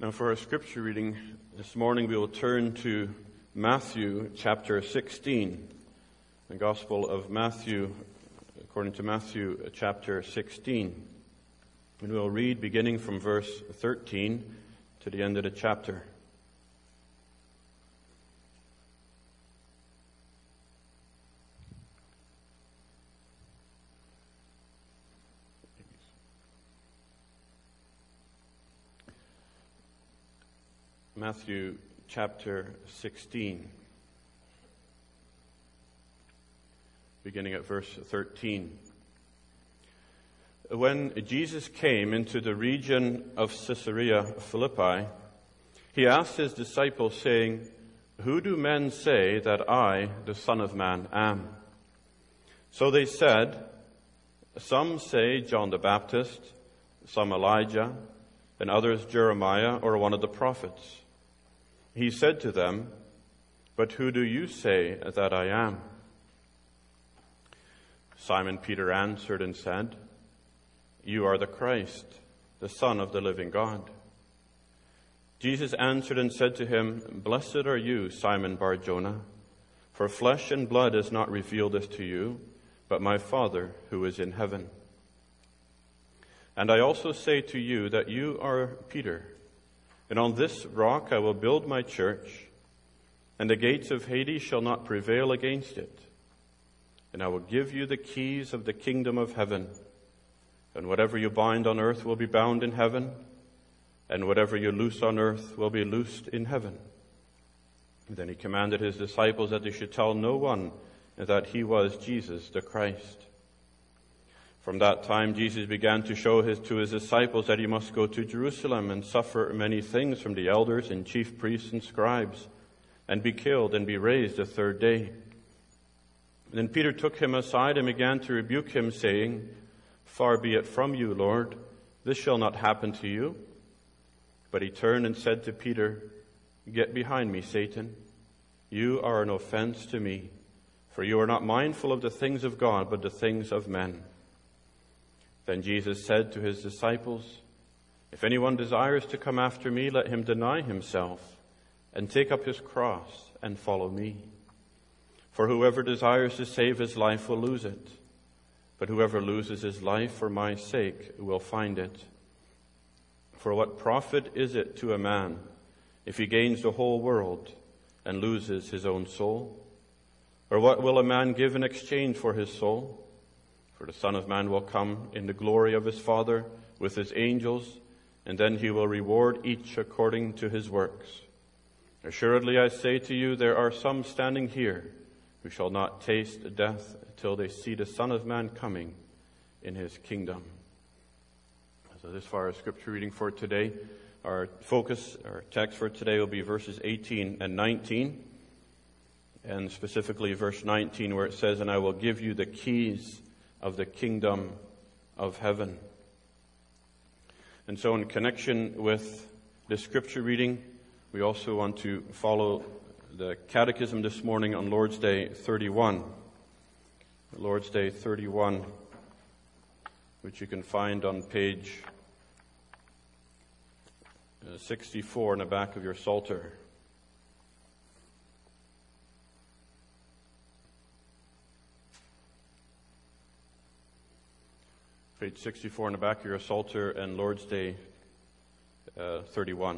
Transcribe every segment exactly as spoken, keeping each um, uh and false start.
Now for our scripture reading this morning, we will turn to Matthew chapter sixteen. The Gospel of Matthew, according to Matthew chapter sixteen. And we'll read beginning from verse thirteen to the end of the chapter. Matthew chapter sixteen, beginning at verse thirteen. When Jesus came into the region of Caesarea Philippi, he asked his disciples, saying, "Who do men say that I, the Son of Man, am?" So they said, "Some say John the Baptist, some Elijah, and others Jeremiah or one of the prophets." He said to them, "But who do you say that I am?" Simon Peter answered and said, "You are the Christ, the Son of the living God." Jesus answered and said to him, "Blessed are you, Simon Bar-Jonah, for flesh and blood has not revealed this to you, but my Father who is in heaven. And I also say to you that you are Peter, and on this rock I will build my church, and the gates of Hades shall not prevail against it. And I will give you the keys of the kingdom of heaven. And whatever you bind on earth will be bound in heaven, and whatever you loose on earth will be loosed in heaven." And then he commanded his disciples that they should tell no one that he was Jesus the Christ. From that time, Jesus began to show his, to his disciples that he must go to Jerusalem and suffer many things from the elders and chief priests and scribes, and be killed and be raised the third day. Then Peter took him aside and began to rebuke him, saying, "Far be it from you, Lord, this shall not happen to you." But he turned and said to Peter, "Get behind me, Satan. You are an offense to me, for you are not mindful of the things of God, but the things of men." Then Jesus said to his disciples, "If anyone desires to come after me, let him deny himself and take up his cross and follow me. For whoever desires to save his life will lose it, but whoever loses his life for my sake will find it. For what profit is it to a man if he gains the whole world and loses his own soul? Or what will a man give in exchange for his soul? For the Son of Man will come in the glory of his Father with his angels, and then he will reward each according to his works. Assuredly, I say to you, there are some standing here who shall not taste death till they see the Son of Man coming in his kingdom." So this far as scripture reading for today. Our focus, our text for today will be verses eighteen and nineteen, and specifically verse nineteen, where it says, "And I will give you the keys of the kingdom of heaven." And so in connection with this scripture reading, we also want to follow the catechism this morning on Lord's Day thirty-one. Lord's Day thirty-one, which you can find on page sixty-four in the back of your Psalter. Page sixty-four in the back of your Psalter, and Lord's Day uh, thirty-one.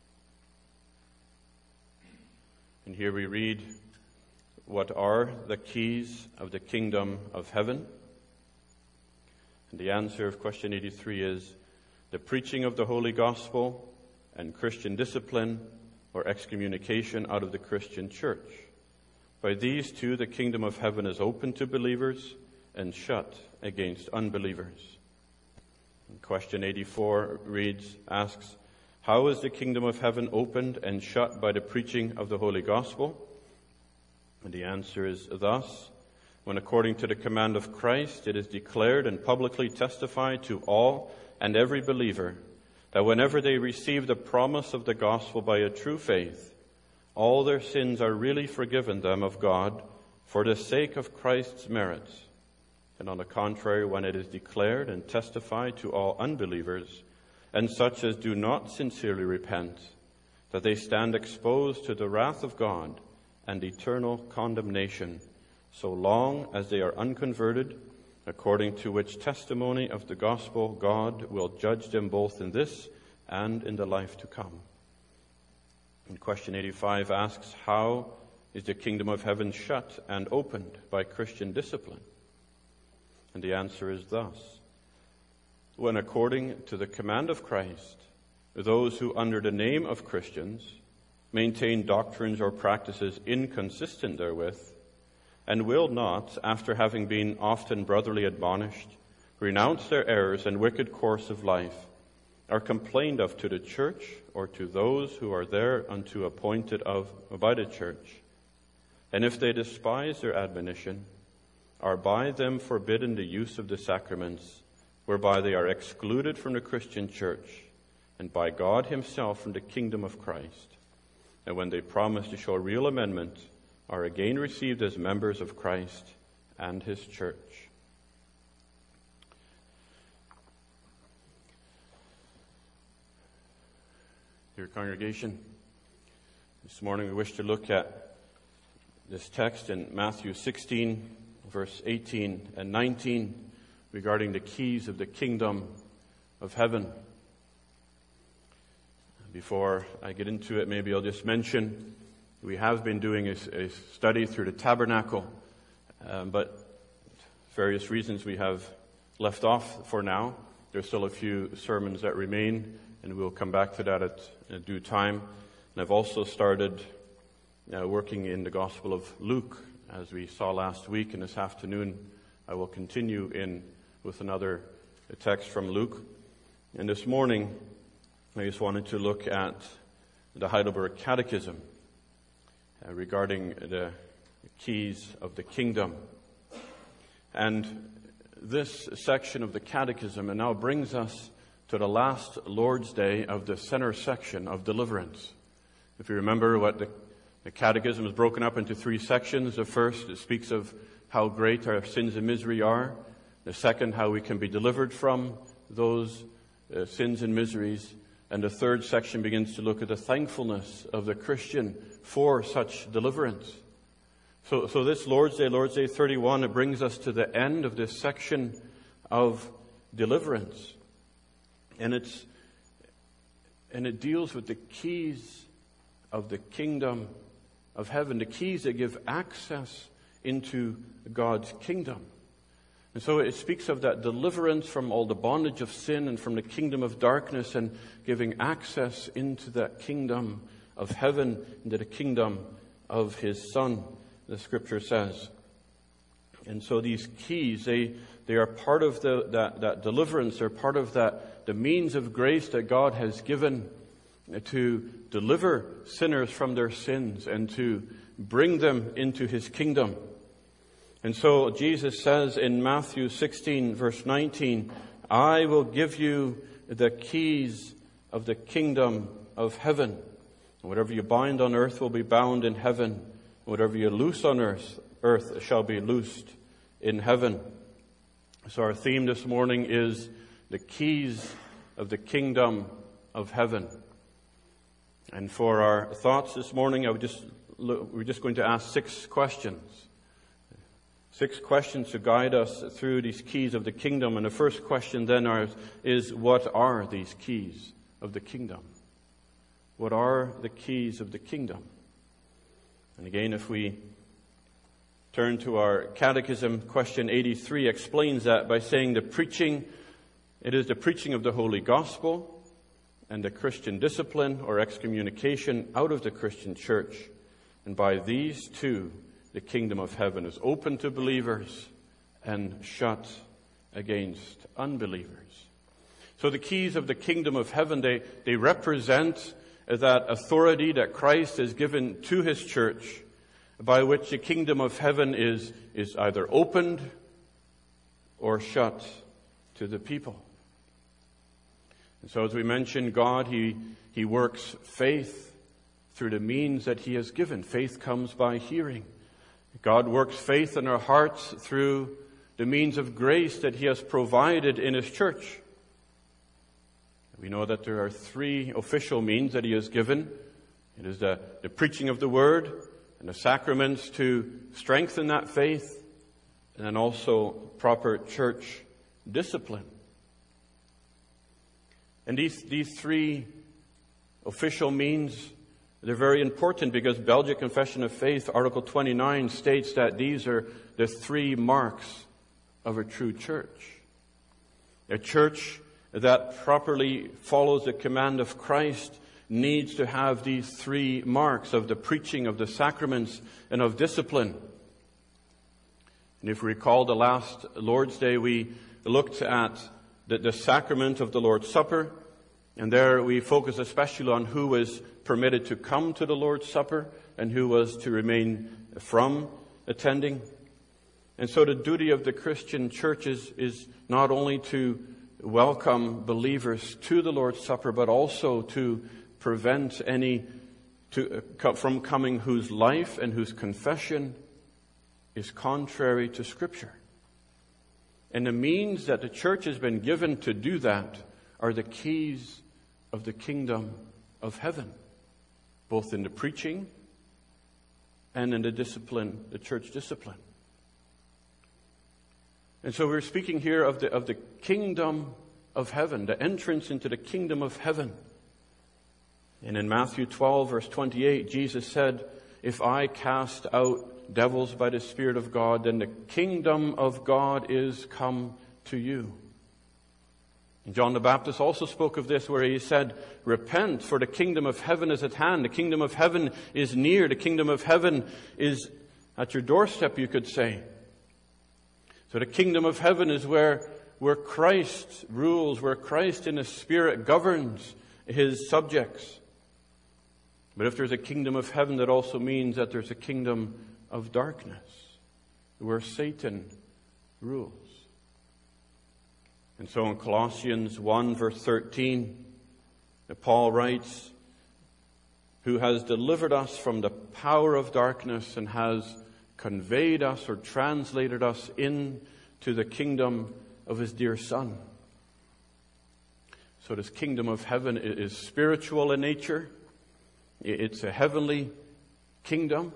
And here we read, "What are the keys of the kingdom of heaven?" And the answer of question eighty-three is, the preaching of the Holy Gospel and Christian discipline or excommunication out of the Christian church. By these two, the kingdom of heaven is open to believers and shut against unbelievers. And question eighty-four reads, asks, how is the kingdom of heaven opened and shut by the preaching of the Holy Gospel? And the answer is thus: when according to the command of Christ it is declared and publicly testified to all and every believer that whenever they receive the promise of the gospel by a true faith, all their sins are really forgiven them of God for the sake of Christ's merits. And on the contrary, when it is declared and testified to all unbelievers and such as do not sincerely repent, that they stand exposed to the wrath of God and eternal condemnation, so long as they are unconverted, according to which testimony of the gospel God will judge them both in this and in the life to come. And question eighty-five asks, how is the kingdom of heaven shut and opened by Christian discipline? And the answer is thus: when, according to the command of Christ, those who under the name of Christians maintain doctrines or practices inconsistent therewith, and will not, after having been often brotherly admonished, renounce their errors and wicked course of life, are complained of to the church or to those who are there unto appointed of by the church, and if they despise their admonition, are by them forbidden the use of the sacraments, whereby they are excluded from the Christian church, and by God himself from the kingdom of Christ, and when they promise to show real amendment, are again received as members of Christ and his church. Dear congregation, this morning we wish to look at this text in Matthew sixteen, verse eighteen and nineteen, regarding the keys of the kingdom of heaven. Before I get into it, maybe I'll just mention we have been doing a, a study through the tabernacle, um, but various reasons we have left off for now. There's still a few sermons that remain, and we'll come back to that at a due time. And I've also started uh, working in the Gospel of Luke, as we saw last week, and this afternoon I will continue in with another text from Luke. And this morning I just wanted to look at the Heidelberg Catechism uh, regarding the keys of the kingdom. And this section of the Catechism and now brings us to the last Lord's Day of the center section of deliverance. If you remember what the, the Catechism is broken up into three sections. The first, it speaks of how great our sins and misery are. The second, how we can be delivered from those uh, sins and miseries. And the third section begins to look at the thankfulness of the Christian for such deliverance. So, so this Lord's Day, Lord's Day thirty-one, it brings us to the end of this section of deliverance. And it's, and it deals with the keys of the kingdom of heaven, the keys that give access into God's kingdom. And so it speaks of that deliverance from all the bondage of sin and from the kingdom of darkness, and giving access into that kingdom of heaven, into the kingdom of his Son, the Scripture says. And so these keys, they they are part of the, that, that deliverance. They're part of that the means of grace that God has given to deliver sinners from their sins and to bring them into his kingdom. And so Jesus says in Matthew sixteen, verse nineteen, I will give you the keys of the kingdom of heaven. Whatever you bind on earth will be bound in heaven. Whatever you loose on earth, earth shall be loosed in heaven. So our theme this morning is the keys of the kingdom of heaven. And for our thoughts this morning, I would just look, we're just going to ask six questions. Six questions to guide us through these keys of the kingdom. And the first question then are, is, what are these keys of the kingdom? What are the keys of the kingdom? And again, if we turn to our catechism, question eighty-three explains that by saying the preaching, it is the preaching of the Holy Gospel and the Christian discipline or excommunication out of the Christian church. And by these two, the kingdom of heaven is open to believers and shut against unbelievers. So the keys of the kingdom of heaven, they, they represent that authority that Christ has given to his church, by which the kingdom of heaven is, is either opened or shut to the people. And so as we mentioned, God, he, he works faith through the means that he has given. Faith comes by hearing. God works faith in our hearts through the means of grace that he has provided in his church. We know that there are three official means that he has given. It is the, the preaching of the word and the sacraments to strengthen that faith, and then also proper church discipline. And these, these three official means, they're very important because Belgic Confession of Faith, Article twenty-nine, states that these are the three marks of a true church. A church that properly follows the command of Christ needs to have these three marks of the preaching of the sacraments and of discipline. And if we recall the last Lord's Day, we looked at the, the sacrament of the Lord's Supper, and there we focused especially on who was permitted to come to the Lord's Supper and who was to remain from attending. And so the duty of the Christian church is, is not only to welcome believers to the Lord's Supper, but also to prevent any to, uh, from coming whose life and whose confession is contrary to Scripture. And the means that the church has been given to do that are the keys of the kingdom of heaven, both in the preaching and in the discipline, the church discipline. And so we're speaking here of the, of the kingdom of heaven, the entrance into the kingdom of heaven. And in Matthew twelve, verse twenty-eight, Jesus said, "If I cast out devils by the Spirit of God, then the kingdom of God is come to you." And John the Baptist also spoke of this, where he said, "Repent, for the kingdom of heaven is at hand." The kingdom of heaven is near. The kingdom of heaven is at your doorstep, you could say. So the kingdom of heaven is where, where Christ rules, where Christ in the Spirit governs his subjects. But if there's a kingdom of heaven, that also means that there's a kingdom of darkness, where Satan rules. And so in Colossians one, verse thirteen, Paul writes, "Who has delivered us from the power of darkness and has conveyed us or translated us into the kingdom of his dear Son." So this kingdom of heaven is spiritual in nature. It's a heavenly kingdom.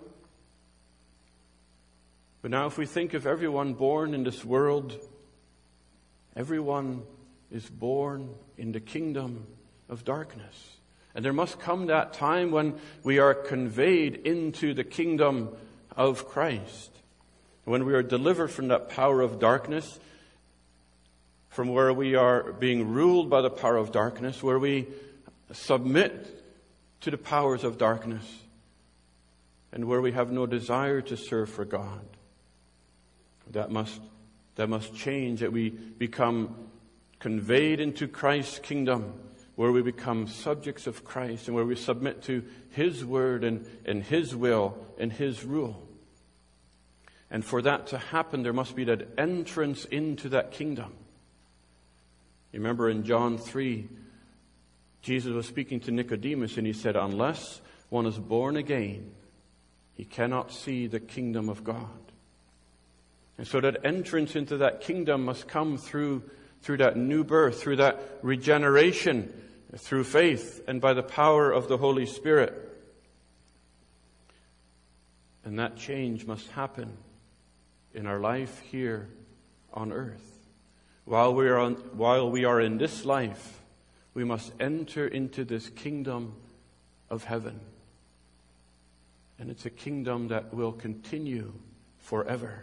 But now if we think of everyone born in this world, everyone is born in the kingdom of darkness. And there must come that time when we are conveyed into the kingdom of Christ. When we are delivered from that power of darkness, from where we are being ruled by the power of darkness, where we submit to the powers of darkness, and where we have no desire to serve for God. That must, that must change, that we become conveyed into Christ's kingdom, where we become subjects of Christ and where we submit to His word and, and His will and His rule. And for that to happen, there must be that entrance into that kingdom. You remember in John three, Jesus was speaking to Nicodemus and he said, unless one is born again, he cannot see the kingdom of God. And so that entrance into that kingdom must come through, through that new birth, through that regeneration, through faith, and by the power of the Holy Spirit. And that change must happen in our life here on earth. While we are on, while we are in this life, we must enter into this kingdom of heaven. And it's a kingdom that will continue forever.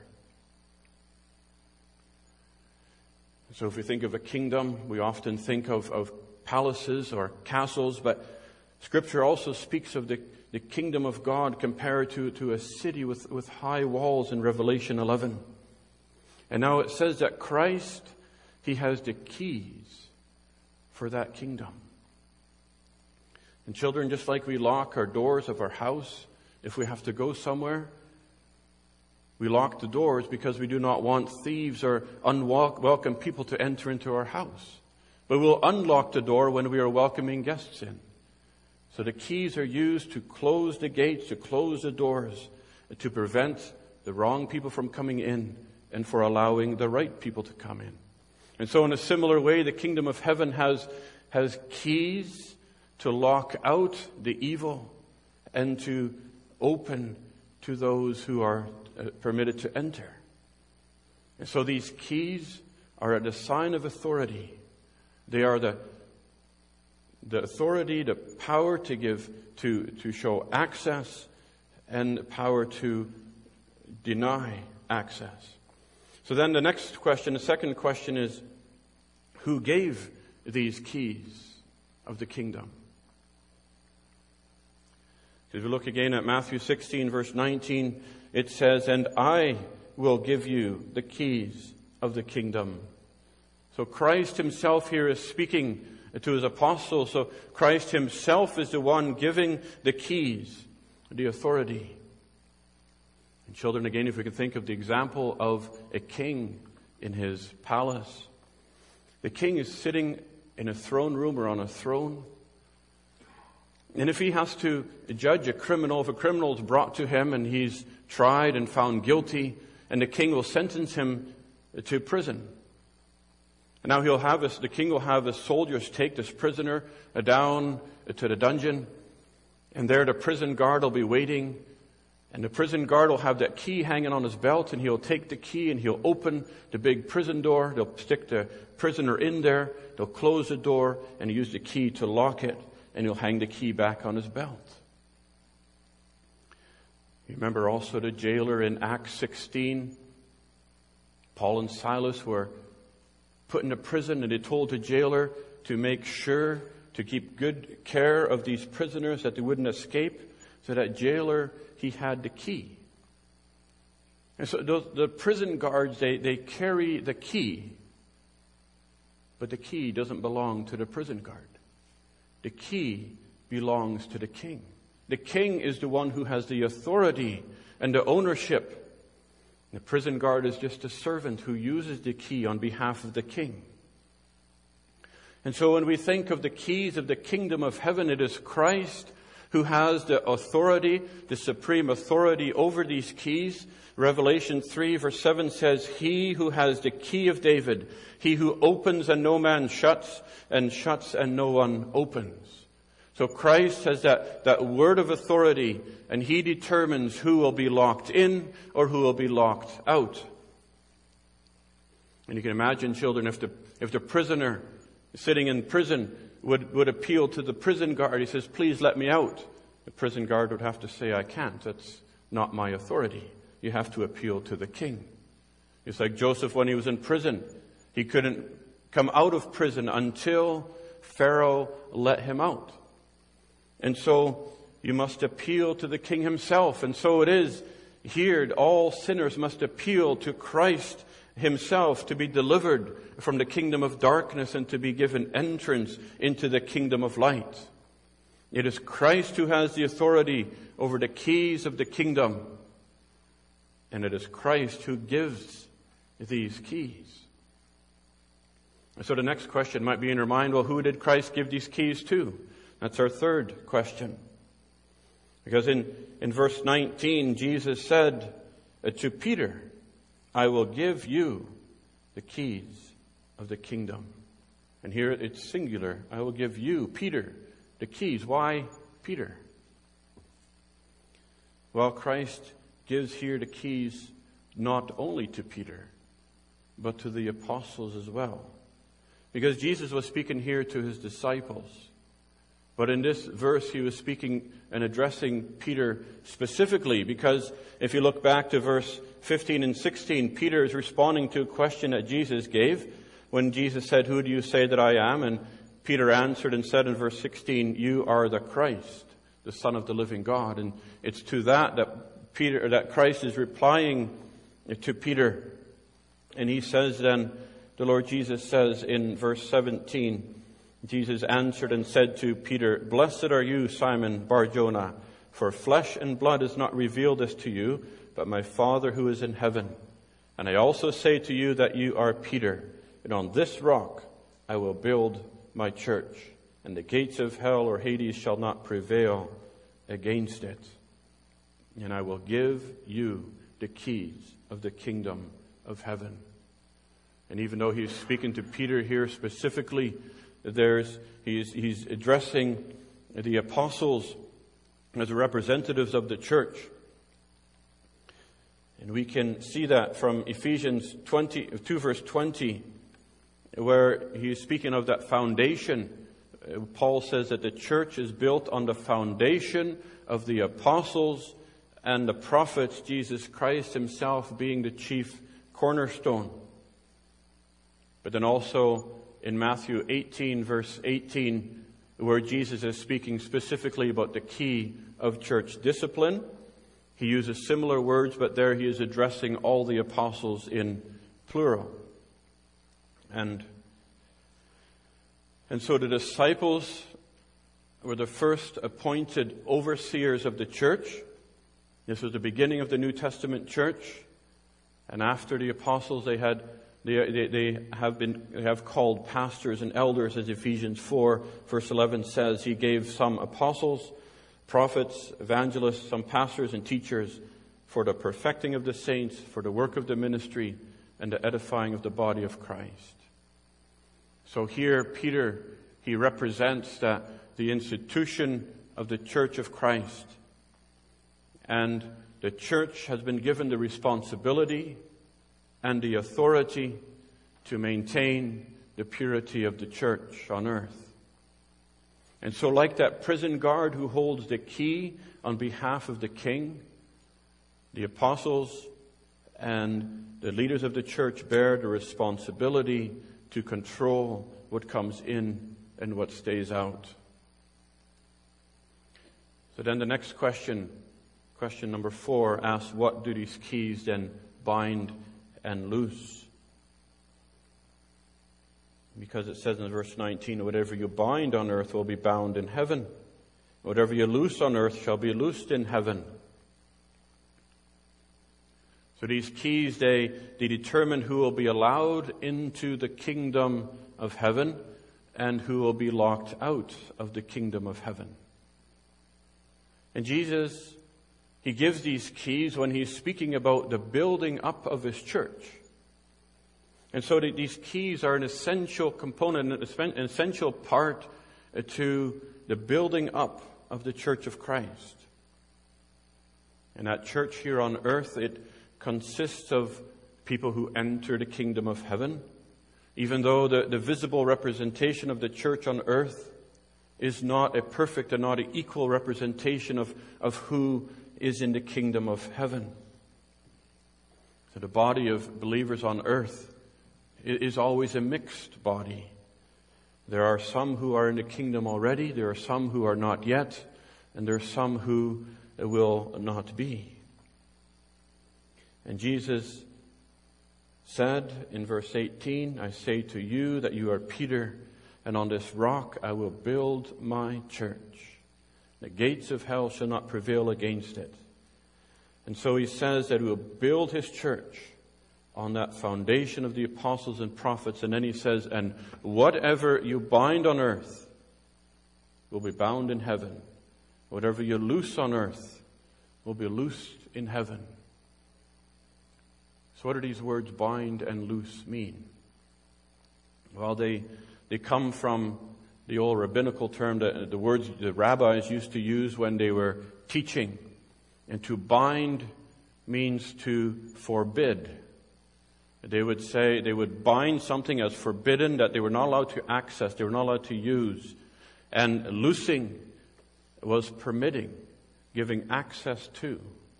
So if we think of a kingdom, we often think of, of palaces or castles, but Scripture also speaks of the, the kingdom of God compared to, to a city with, with high walls in Revelation eleven. And now it says that Christ, He has the keys for that kingdom. And children, just like we lock our doors of our house, if we have to go somewhere, we lock the doors because we do not want thieves or unwelcome people to enter into our house. But we'll unlock the door when we are welcoming guests in. So the keys are used to close the gates, to close the doors, to prevent the wrong people from coming in and for allowing the right people to come in. And so in a similar way, the kingdom of heaven has, has keys to lock out the evil and to open to those who are permitted to enter. And so these keys are the sign of authority. They are the, the authority, the power to give, to, to show access, and the power to deny access. So then the next question, the second question is, who gave these keys of the kingdom? As we look again at Matthew sixteen, verse nineteen, it says, "And I will give you the keys of the kingdom." So Christ himself here is speaking to his apostles. So Christ himself is the one giving the keys, the authority. And children, again, if we can think of the example of a king in his palace. The king is sitting in a throne room or on a throne. And if he has to judge a criminal, if a criminal is brought to him and he's tried and found guilty, and the king will sentence him to prison. And now he'll have his, the king will have his soldiers take this prisoner down to the dungeon, and there the prison guard will be waiting, and the prison guard will have that key hanging on his belt, and he'll take the key and he'll open the big prison door. They'll stick the prisoner in there, they'll close the door, and use the key to lock it, and he'll hang the key back on his belt. You remember also the jailer in Acts sixteen. Paul and Silas were put into prison, and they told the jailer to make sure to keep good care of these prisoners, that they wouldn't escape. So that jailer, he had the key. And so those, the prison guards, they, they carry the key, but the key doesn't belong to the prison guard. The key belongs to the king. The king is the one who has the authority and the ownership. The prison guard is just a servant who uses the key on behalf of the king. And so when we think of the keys of the kingdom of heaven, it is Christ who has the authority, the supreme authority over these keys. Revelation three verse seven says, "He who has the key of David, he who opens and no man shuts, and shuts and no one opens." So Christ has that, that word of authority, and he determines who will be locked in or who will be locked out. And you can imagine, children, if the, if the prisoner sitting in prison would, would appeal to the prison guard, he says, "Please let me out." The prison guard would have to say, "I can't. That's not my authority. You have to appeal to the king." It's like Joseph when he was in prison. He couldn't come out of prison until Pharaoh let him out. And so you must appeal to the king himself. And so it is here. All sinners must appeal to Christ himself to be delivered from the kingdom of darkness and to be given entrance into the kingdom of light. It is Christ who has the authority over the keys of the kingdom. And it is Christ who gives these keys. And so the next question might be in your mind, well, who did Christ give these keys to? That's our third question. Because in, in verse nineteen, Jesus said to Peter, "I will give you the keys of the kingdom." And here it's singular. I will give you, Peter, the keys. Why Peter? Well, Christ gives here the keys not only to Peter, but to the apostles as well. Because Jesus was speaking here to his disciples. But in this verse, he was speaking and addressing Peter specifically, because if you look back to verse fifteen and sixteen, Peter is responding to a question that Jesus gave when Jesus said, "Who do you say that I am?" And Peter answered and said in verse sixteen, "You are the Christ, the Son of the living God." And it's to that that Peter, that Christ is replying to Peter. And he says then, the Lord Jesus says in verse seventeen, Jesus answered and said to Peter, "Blessed are you, Simon Bar-Jonah, for flesh and blood has not revealed this to you, but my Father who is in heaven. And I also say to you that you are Peter, and on this rock I will build my church, and the gates of hell or Hades shall not prevail against it. And I will give you the keys of the kingdom of heaven." And even though he's speaking to Peter here specifically, there's he's, he's addressing the apostles as representatives of the church. And we can see that from Ephesians twenty, two verse twenty, where he's speaking of that foundation. Paul says that the church is built on the foundation of the apostles and the prophets, Jesus Christ himself being the chief cornerstone. But then also in Matthew eighteen, verse eighteen, where Jesus is speaking specifically about the key of church discipline, he uses similar words, but there he is addressing all the apostles in plural. And, and so the disciples were the first appointed overseers of the church. This was the beginning of the New Testament church. And after the apostles, they had they, they, they have been they have called pastors and elders, as Ephesians four, verse eleven says. He gave some apostles, prophets, evangelists, some pastors and teachers for the perfecting of the saints, for the work of the ministry, and the edifying of the body of Christ. So here, Peter, he represents that the institution of the Church of Christ. And the church has been given the responsibility and the authority to maintain the purity of the church on earth. And so like that prison guard who holds the key on behalf of the king, the apostles and the leaders of the church bear the responsibility to control what comes in and what stays out. So then the next question, question number four, asks, what do these keys then bind and loose? Because it says in verse nineteen, whatever you bind on earth will be bound in heaven. Whatever you loose on earth shall be loosed in heaven. So these keys, they, they determine who will be allowed into the kingdom of heaven and who will be locked out of the kingdom of heaven. And Jesus, he gives these keys when he's speaking about the building up of his church. And so these keys are an essential component, an essential part to the building up of the church of Christ. And that church here on earth, it consists of people who enter the kingdom of heaven. Even though the, the visible representation of the church on earth is not a perfect and not an equal representation of, of who is in the kingdom of heaven. So the body of believers on earth is always a mixed body. There are some who are in the kingdom already, there are some who are not yet, and there are some who will not be. And Jesus said in verse eighteen, I say to you that you are Peter, and on this rock I will build my church. The gates of hell shall not prevail against it. And so he says that he will build his church on that foundation of the apostles and prophets. And then he says, and whatever you bind on earth will be bound in heaven. Whatever you loose on earth will be loosed in heaven. So what do these words bind and loose mean? Well, they they come from the old rabbinical term, the, the words the rabbis used to use when they were teaching. And to bind means to forbid. They would say, they would bind something as forbidden that they were not allowed to access, they were not allowed to use. And loosing was permitting, giving access to.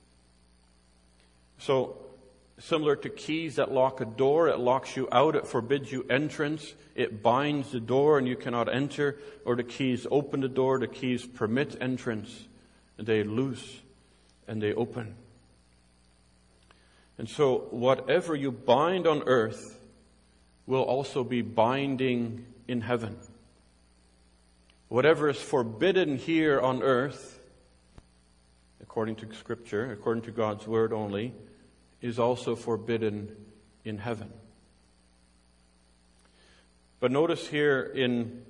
So, similar to keys that lock a door, it locks you out, it forbids you entrance, it binds the door and you cannot enter, or the keys open the door, the keys permit entrance, and they loose and they open. And so whatever you bind on earth will also be binding in heaven. Whatever is forbidden here on earth, according to Scripture, according to God's Word only, is also forbidden in heaven. But notice here in,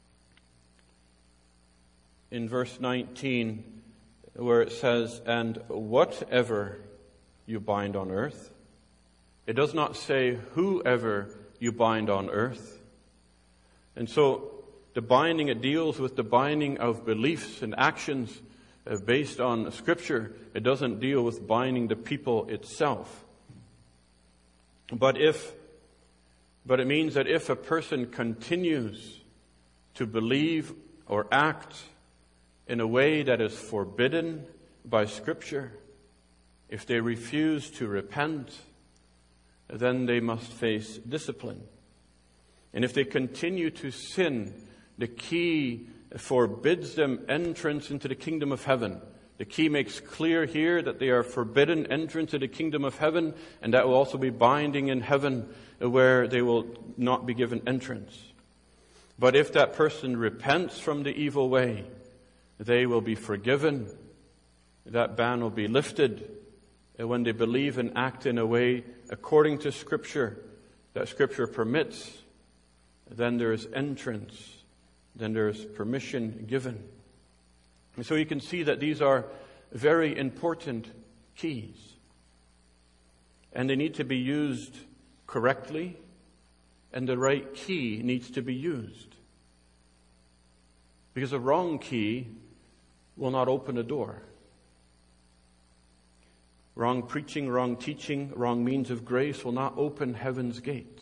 in verse nineteen, where it says, and whatever you bind on earth. It does not say whoever you bind on earth. And so the binding, it deals with the binding of beliefs and actions uh, based on Scripture. It doesn't deal with binding the people itself. But if, but it means that if a person continues to believe or act in a way that is forbidden by Scripture, if they refuse to repent, then they must face discipline. And if they continue to sin, the key forbids them entrance into the kingdom of heaven. The key makes clear here that they are forbidden entrance to the kingdom of heaven, and that will also be binding in heaven, where they will not be given entrance. But if that person repents from the evil way, they will be forgiven. That ban will be lifted when they believe and act in a way according to Scripture, that Scripture permits. Then there is entrance. Then there is permission given. And so you can see that these are very important keys. And they need to be used correctly, and the right key needs to be used. Because a wrong key will not open a door. Wrong preaching, wrong teaching, wrong means of grace will not open heaven's gates.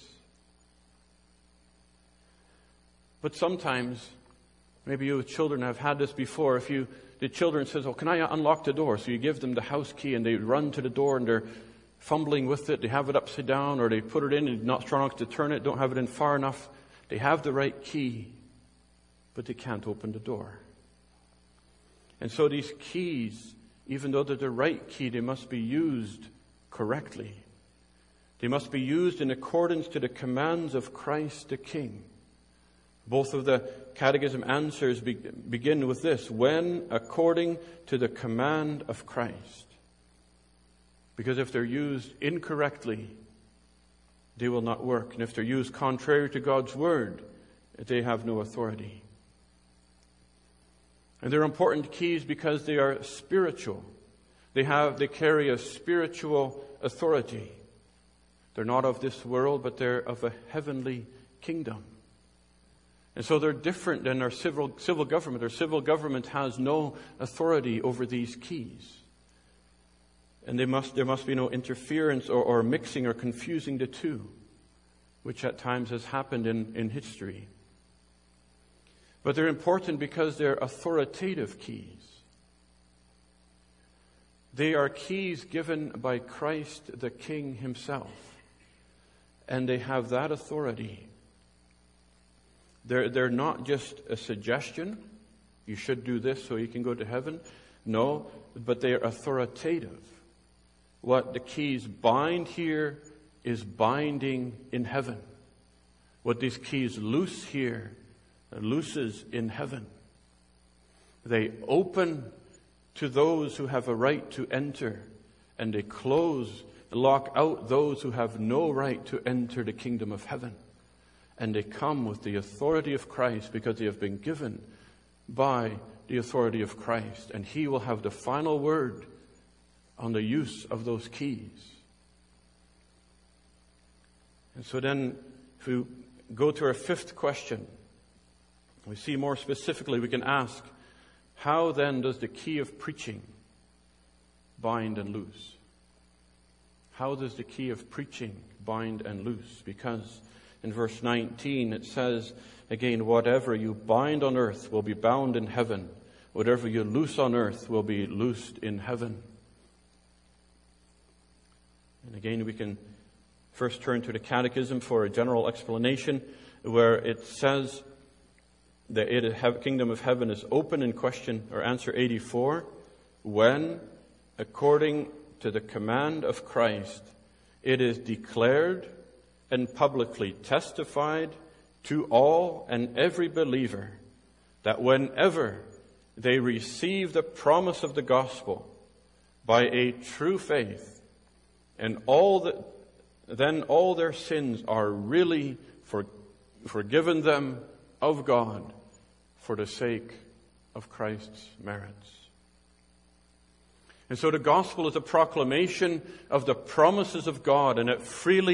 But sometimes, maybe you with children have had this before, if you, the children says, oh, can I unlock the door? So you give them the house key and they run to the door and they're fumbling with it. They have it upside down, or they put it in and not strong enough to turn it, don't have it in far enough. They have the right key, but they can't open the door. And so these keys, even though they're the right key, they must be used correctly. They must be used in accordance to the commands of Christ the King. Both of the catechism answers be, begin with this: when according to the command of Christ. Because if they're used incorrectly, they will not work. And if they're used contrary to God's word, they have no authority. And they're important keys because they are spiritual. They have, they carry a spiritual authority. They're not of this world, but they're of a heavenly kingdom. And so they're different than our civil, civil government. Our civil government has no authority over these keys. And they must, there must be no interference or, or mixing or confusing the two, which at times has happened in, in history. But they're important because they're authoritative keys. They are keys given by Christ the King himself. And they have that authority. They're, they're not just a suggestion. You should do this so you can go to heaven. No, but they are authoritative. What the keys bind here is binding in heaven. What these keys loose here looses in heaven. They open to those who have a right to enter, and they close, lock out those who have no right to enter the kingdom of heaven. And they come with the authority of Christ because they have been given by the authority of Christ. And He will have the final word on the use of those keys. And so then, if we go to our fifth question, we see more specifically, we can ask, how then does the key of preaching bind and loose? How does the key of preaching bind and loose? Because in verse nineteen it says, again, whatever you bind on earth will be bound in heaven. Whatever you loose on earth will be loosed in heaven. And again, we can first turn to the Catechism for a general explanation, where it says that the kingdom of heaven is open in question or answer eighty-four, when, according to the command of Christ, it is declared and publicly testified to all and every believer that whenever they receive the promise of the gospel by a true faith, and all that, then all their sins are really for, forgiven them of God for the sake of Christ's merits. And so the gospel is a proclamation of the promises of God, and it freely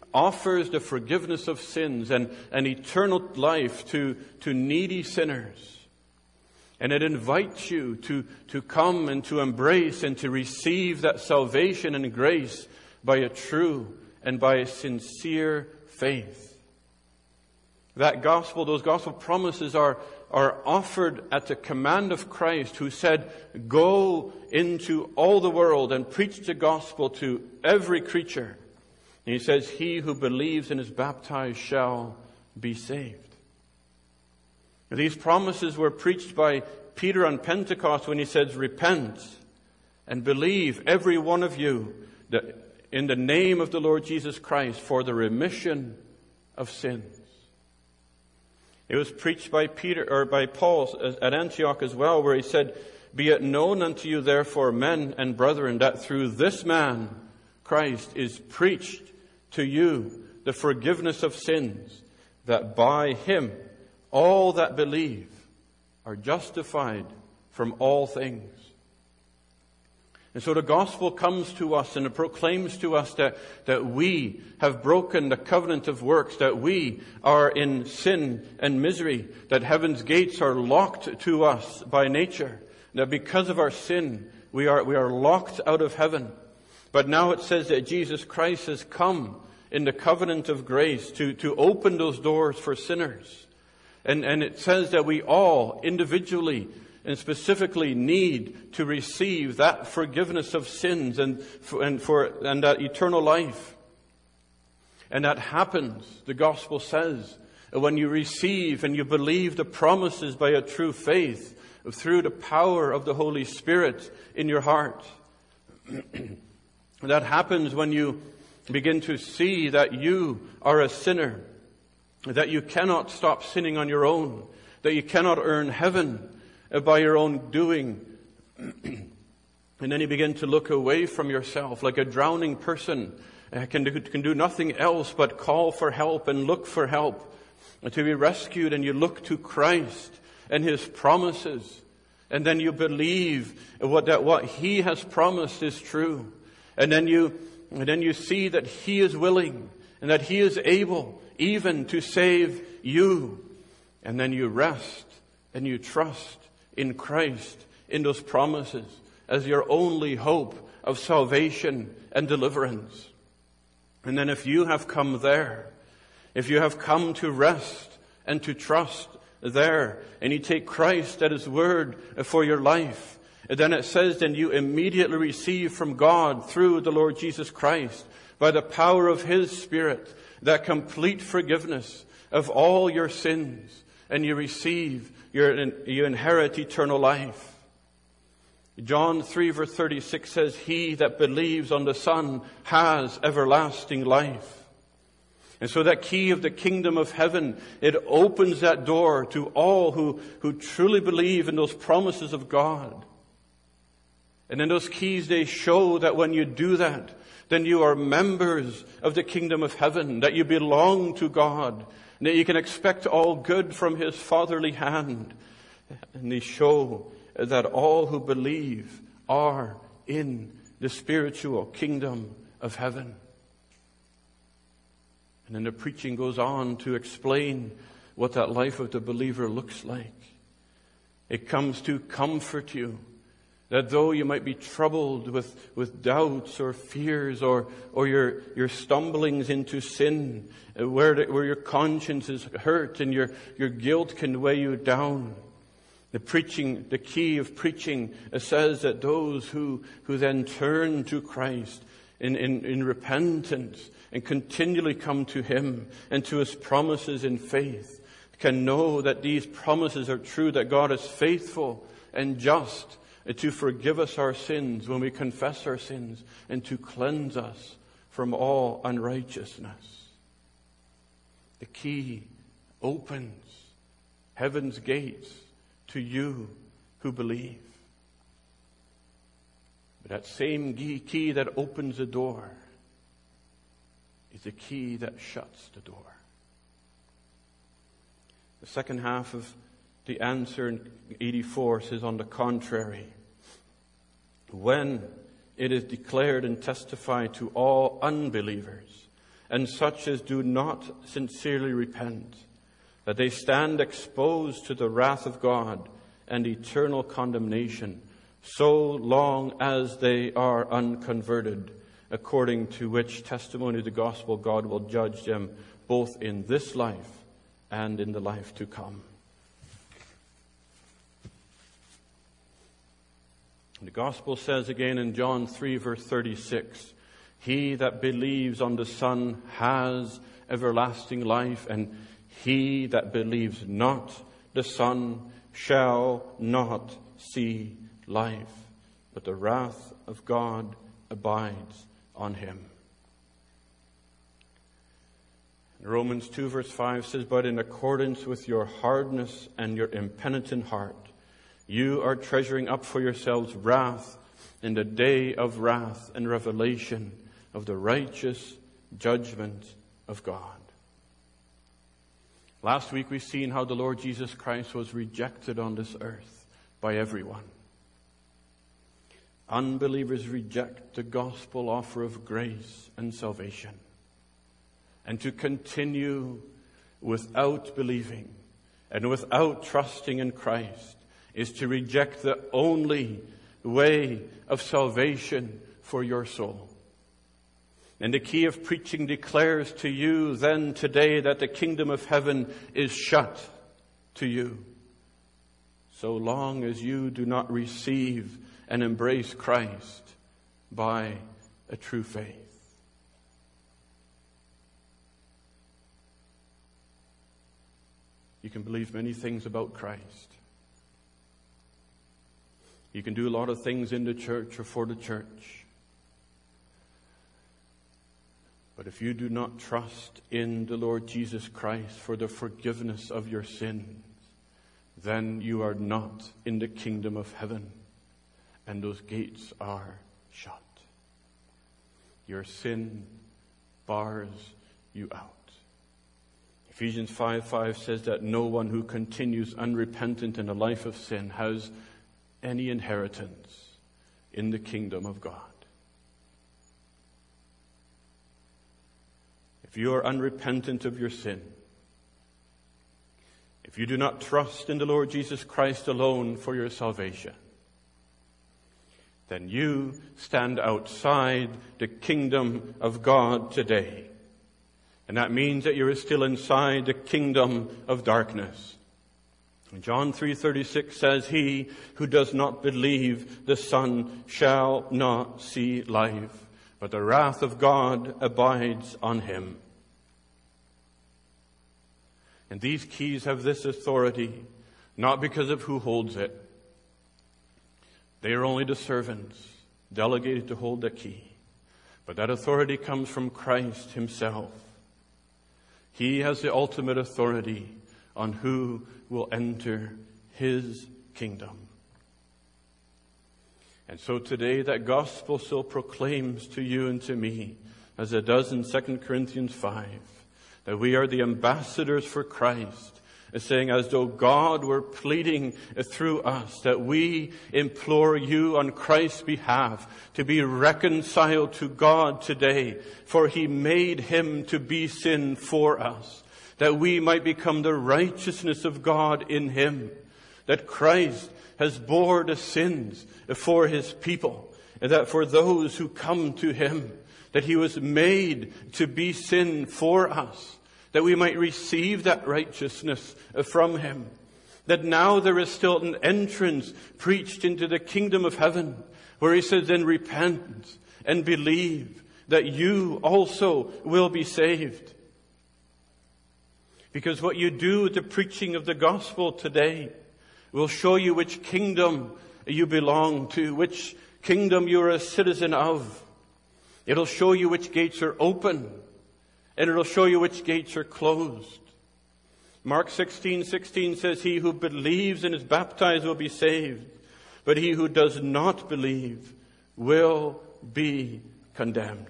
offers the forgiveness of sins and, and eternal life to, to needy sinners. And it invites you to, to come and to embrace and to receive that salvation and grace by a true and by a sincere faith. That gospel, those gospel promises are, are offered at the command of Christ, who said, "Go into all the world and preach the gospel to every creature." And he says, "He who believes and is baptized shall be saved." These promises were preached by Peter on Pentecost when he says, "Repent and believe, every one of you, that in the name of the Lord Jesus Christ for the remission of sins." It was preached by Peter or by Paul at Antioch as well, where he said, "Be it known unto you therefore, men and brethren, that through this man, Christ, is preached to you the forgiveness of sins, that by him all that believe are justified from all things." And so the gospel comes to us and it proclaims to us that, that we have broken the covenant of works, that we are in sin and misery, that heaven's gates are locked to us by nature, that because of our sin we are, we are locked out of heaven. But now it says that Jesus Christ has come in the covenant of grace to, to open those doors for sinners. And, and it says that we all individually and specifically need to receive that forgiveness of sins and for, and for and that eternal life. And that happens, the gospel says, when you receive and you believe the promises by a true faith through the power of the Holy Spirit in your heart. That happens when you begin to see that you are a sinner, that you cannot stop sinning on your own, that you cannot earn heaven by your own doing. And then you begin to look away from yourself like a drowning person can do, can do nothing else but call for help and look for help and to be rescued. And you look to Christ and His promises. And then you believe what, that what He has promised is true. And then you, and then you see that He is willing and that He is able even to save you. And then you rest and you trust in Christ, in those promises, as your only hope of salvation and deliverance. And then if you have come there, if you have come to rest and to trust there, and you take Christ at His word for your life, then it says, then you immediately receive from God through the Lord Jesus Christ, by the power of His Spirit, that complete forgiveness of all your sins, and you receive you inherit eternal life. John three verse thirty-six says, "He that believes on the Son has everlasting life." And so that key of the kingdom of heaven, it opens that door to all who, who truly believe in those promises of God. And in those keys, they show that when you do that, then you are members of the kingdom of heaven, that you belong to God, and that you can expect all good from His fatherly hand. And they show that all who believe are in the spiritual kingdom of heaven. And then the preaching goes on to explain what that life of the believer looks like. It comes to comfort you, that though you might be troubled with, with doubts or fears or, or your, your stumblings into sin, where, the, where your conscience is hurt and your, your guilt can weigh you down, the preaching, the key of preaching says that those who, who then turn to Christ in, in, in repentance and continually come to Him and to His promises in faith can know that these promises are true, that God is faithful and just to forgive us our sins when we confess our sins and to cleanse us from all unrighteousness. The key opens heaven's gates to you who believe. But that same key that opens the door is the key that shuts the door. The second half of the answer in eighty-four says, on the contrary, when it is declared and testified to all unbelievers and such as do not sincerely repent, that they stand exposed to the wrath of God and eternal condemnation, so long as they are unconverted, according to which testimony of the gospel God will judge them both in this life and in the life to come. The gospel says again in John three, verse thirty-six, he that believes on the Son has everlasting life, and he that believes not the Son shall not see life, but the wrath of God abides on him. Romans two, verse five says, but in accordance with your hardness and your impenitent heart, you are treasuring up for yourselves wrath in the day of wrath and revelation of the righteous judgment of God. Last week we've seen how the Lord Jesus Christ was rejected on this earth by everyone. Unbelievers reject the gospel offer of grace and salvation. And to continue without believing and without trusting in Christ is to reject the only way of salvation for your soul. And the key of preaching declares to you then today that the kingdom of heaven is shut to you, so long as you do not receive and embrace Christ by a true faith. You can believe many things about Christ. You can do a lot of things in the church or for the church. But if you do not trust in the Lord Jesus Christ for the forgiveness of your sins, then you are not in the kingdom of heaven, and those gates are shut. Your sin bars you out. Ephesians five five says that no one who continues unrepentant in a life of sin has any inheritance in the kingdom of God. If you are unrepentant of your sin, if you do not trust in the Lord Jesus Christ alone for your salvation, then you stand outside the kingdom of God today. And that means that you are still inside the kingdom of darkness. John three thirty-six says, he who does not believe the Son shall not see life, but the wrath of God abides on him. And these keys have this authority, not because of who holds it. They are only the servants delegated to hold the key. But that authority comes from Christ himself. He has the ultimate authority on who will enter his kingdom. And so today that gospel still proclaims to you and to me, as it does in Second Corinthians five, that we are the ambassadors for Christ, saying as though God were pleading through us, that we implore you on Christ's behalf to be reconciled to God today, for he made him to be sin for us, that we might become the righteousness of God in him, that Christ has bore the sins for his people, and that for those who come to him, that he was made to be sin for us, that we might receive that righteousness from him. That now there is still an entrance preached into the kingdom of heaven, where he says, then repent and believe that you also will be saved. Because what you do with the preaching of the gospel today will show you which kingdom you belong to, which kingdom you're a citizen of. It'll show you which gates are open, and it'll show you which gates are closed. Mark sixteen sixteen says, he who believes and is baptized will be saved, but he who does not believe will be condemned.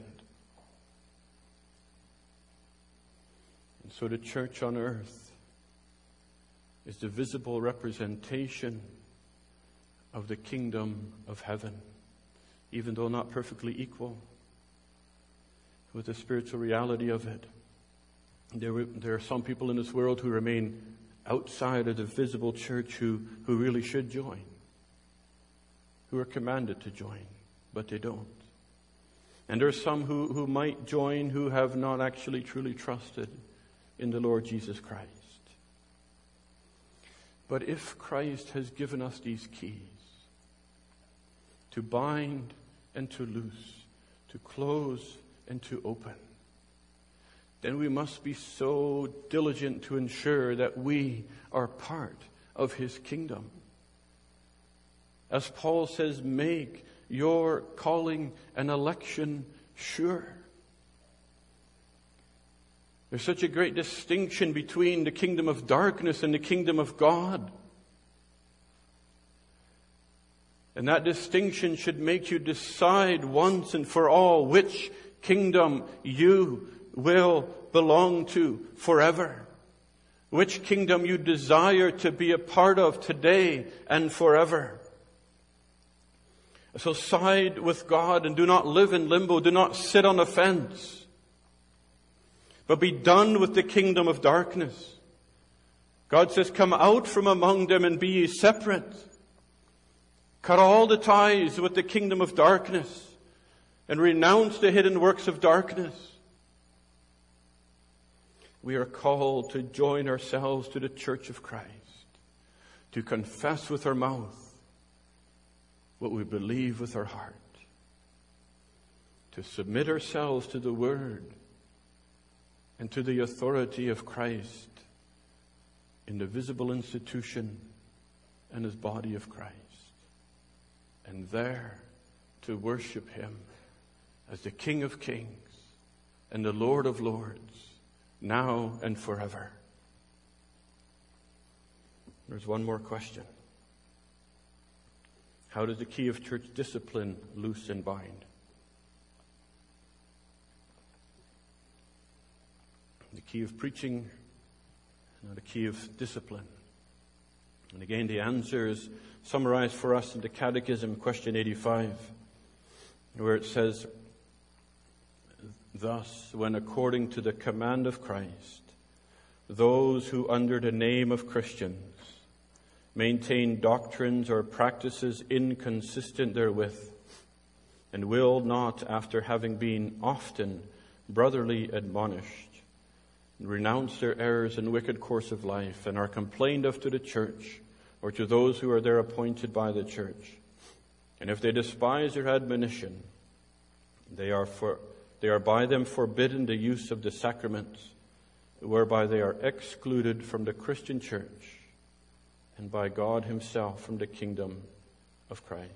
And so the church on earth is the visible representation of the kingdom of heaven, even though not perfectly equal. with the spiritual reality of it. There, there are some people in this world who remain outside of the visible church who, who really should join, who are commanded to join, but they don't. And there are some who, who might join who have not actually truly trusted in the Lord Jesus Christ. But if Christ has given us these keys to bind and to loose, to close and to open, then we must be so diligent to ensure that we are part of His kingdom. As Paul says, make your calling and election sure. There's such a great distinction between the kingdom of darkness and the kingdom of God. And that distinction should make you decide once and for all which kingdom you will belong to forever. Which kingdom you desire to be a part of today and forever. So side with God and do not live in limbo. Do not sit on the fence. But be done with the kingdom of darkness. God says, come out from among them and be ye separate. Cut all the ties with the kingdom of darkness and renounce the hidden works of darkness. We are called to join ourselves to the church of Christ, to confess with our mouth what we believe with our heart, to submit ourselves to the Word and to the authority of Christ in the visible institution and His body of Christ, and there to worship Him as the King of Kings and the Lord of Lords, now and forever. There's one more question. How does the key of church discipline loose and bind? The key of preaching, the key of discipline. And again, the answer is summarized for us in the Catechism, question eighty-five, where it says, thus, when according to the command of Christ, those who under the name of Christians maintain doctrines or practices inconsistent therewith, and will not, after having been often brotherly admonished, renounce their errors and wicked course of life, and are complained of to the church, or to those who are there appointed by the church. And if they despise their admonition, they are for they are by them forbidden the use of the sacraments, whereby they are excluded from the Christian church, and by God Himself from the kingdom of Christ.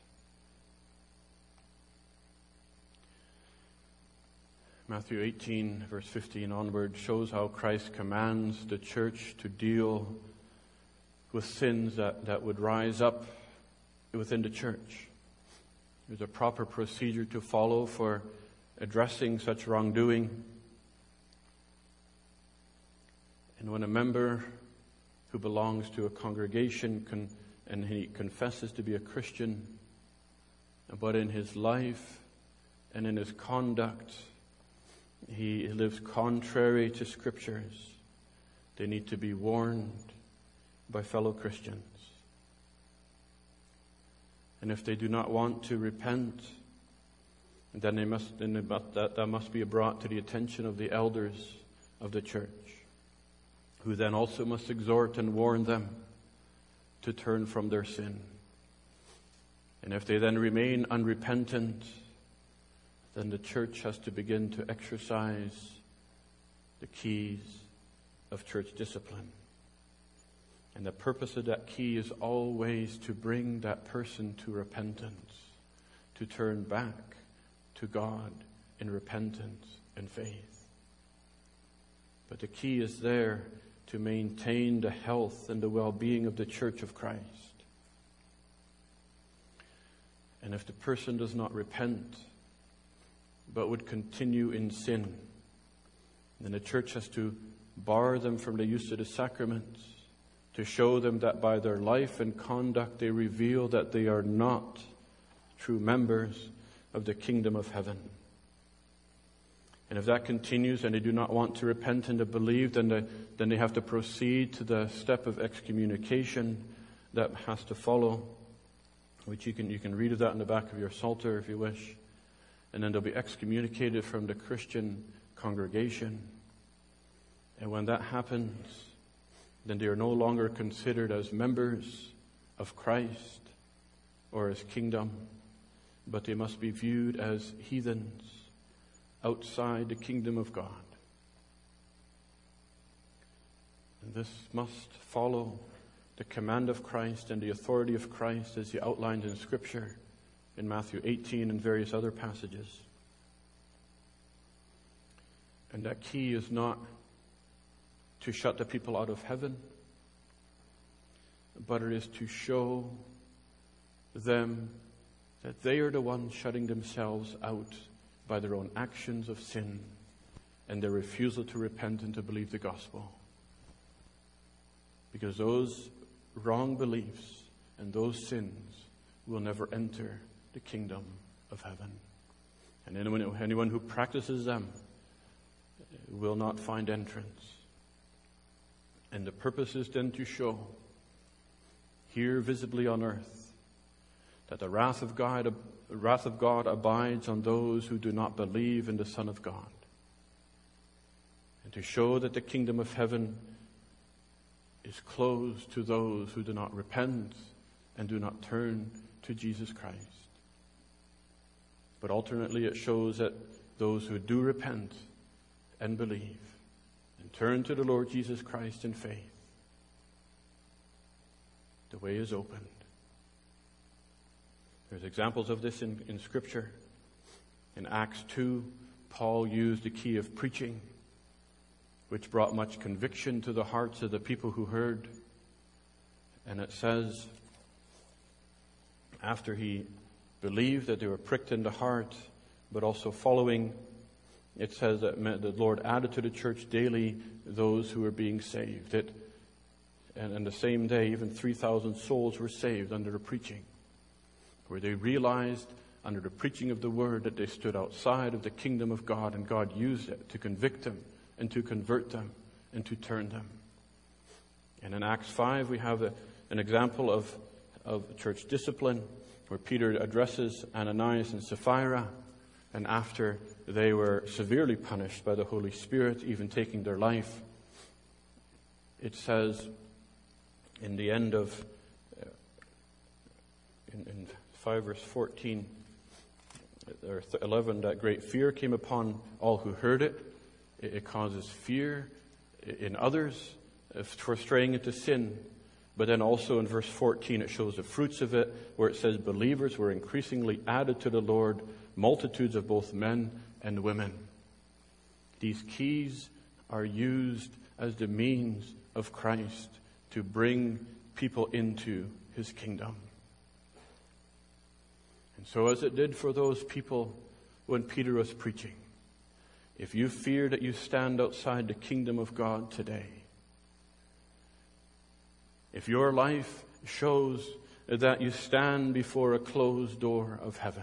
Matthew eighteen, verse fifteen onward, shows how Christ commands the church to deal with sins that, that would rise up within the church. There's a proper procedure to follow for addressing such wrongdoing. And when a member who belongs to a congregation con- and he confesses to be a Christian, but in his life and in his conduct he lives contrary to Scriptures, they need to be warned by fellow Christians. And if they do not want to repent, then they must, then they must, that, that must be brought to the attention of the elders of the church, who then also must exhort and warn them to turn from their sin. And if they then remain unrepentant, then the church has to begin to exercise the keys of church discipline. And the purpose of that key is always to bring that person to repentance, to turn back to God in repentance and faith. But the key is there to maintain the health and the well-being of the church of Christ. And if the person does not repent, but would continue in sin, then the church has to bar them from the use of the sacraments, to show them that by their life and conduct they reveal that they are not true members of the kingdom of heaven. And if that continues and they do not want to repent and to believe, then they, then they have to proceed to the step of excommunication that has to follow, which you can, you can read of that in the back of your Psalter if you wish. And then they'll be excommunicated from the Christian congregation. And when that happens, then they are no longer considered as members of Christ or his kingdom, but they must be viewed as heathens outside the kingdom of God. And this must follow the command of Christ and the authority of Christ as he outlined in Scripture in Matthew eighteen and various other passages. And that key is not to shut the people out of heaven, but it is to show them that they are the ones shutting themselves out by their own actions of sin and their refusal to repent and to believe the gospel. Because those wrong beliefs and those sins will never enter the kingdom of heaven. And anyone, anyone who practices them will not find entrance. And the purpose is then to show here visibly on earth that the wrath of God, the wrath of God abides on those who do not believe in the Son of God. And to show that the kingdom of heaven is closed to those who do not repent and do not turn to Jesus Christ. But alternately it shows that those who do repent and believe and turn to the Lord Jesus Christ in faith, the way is opened. There's examples of this in, in Scripture. In Acts two, Paul used the key of preaching, which brought much conviction to the hearts of the people who heard. And it says, after he believed that they were pricked in the heart, but also following, it says that the Lord added to the church daily those who were being saved. It, and on the same day, even three thousand souls were saved under the preaching, where they realized under the preaching of the word that they stood outside of the kingdom of God, and God used it to convict them and to convert them and to turn them. And in Acts five, we have a, an example of, of church discipline, where Peter addresses Ananias and Sapphira, and after they were severely punished by the Holy Spirit, even taking their life, it says in the end of uh, in, in five verse fourteen or eleven, that great fear came upon all who heard it. It, it causes fear in others for straying into sin. But then also in verse fourteen, it shows the fruits of it, where it says believers were increasingly added to the Lord, multitudes of both men and women. These keys are used as the means of Christ to bring people into his kingdom. And so as it did for those people when Peter was preaching, if you fear that you stand outside the kingdom of God today, if your life shows that you stand before a closed door of heaven,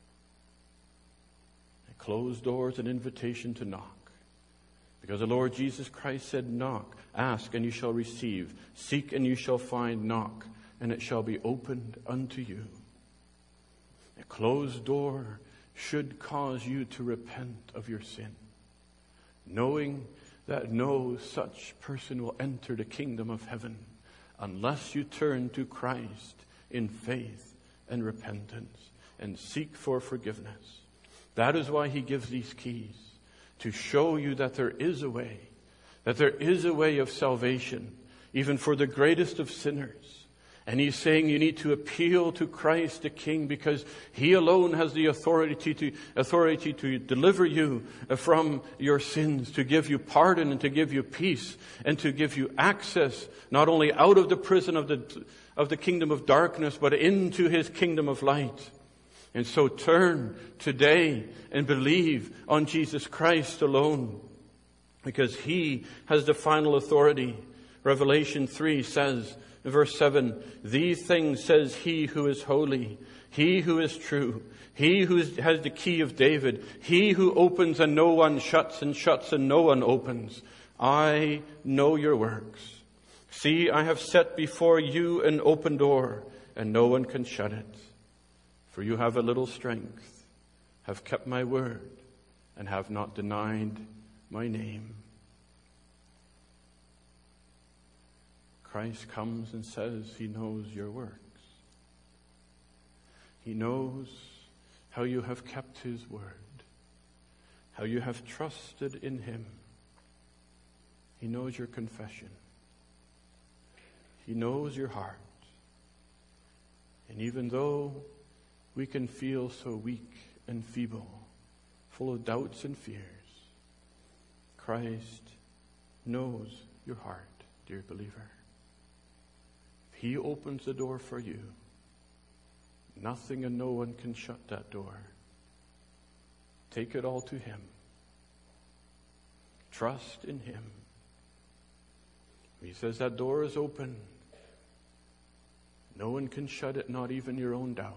a closed door is an invitation to knock. Because the Lord Jesus Christ said, knock, ask, and you shall receive. Seek, and you shall find. Knock, and it shall be opened unto you. A closed door should cause you to repent of your sin, knowing that no such person will enter the kingdom of heaven unless you turn to Christ in faith and repentance and seek for forgiveness. That is why he gives these keys, to show you that there is a way, that there is a way of salvation, even for the greatest of sinners. And he's saying you need to appeal to Christ the King, because he alone has the authority to authority to deliver you from your sins, to give you pardon and to give you peace and to give you access not only out of the prison of the of the kingdom of darkness, but into his kingdom of light. And so turn today and believe on Jesus Christ alone, because he has the final authority. Revelation three says Verse seven, these things says he who is holy, he who is true, he who is, has the key of David, he who opens and no one shuts, and shuts and no one opens. I know your works. See, I have set before you an open door, and no one can shut it. For you have a little strength, have kept my word, and have not denied my name. Christ comes and says he knows your works. He knows how you have kept his word, how you have trusted in him. He knows your confession. He knows your heart. And even though we can feel so weak and feeble, full of doubts and fears, Christ knows your heart, dear believer. If he opens the door for you, nothing and no one can shut that door. Take it all to him. Trust in him. He says that door is open. No one can shut it, not even your own doubts.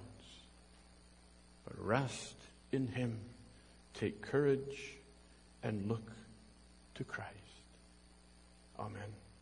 But rest in him. Take courage and look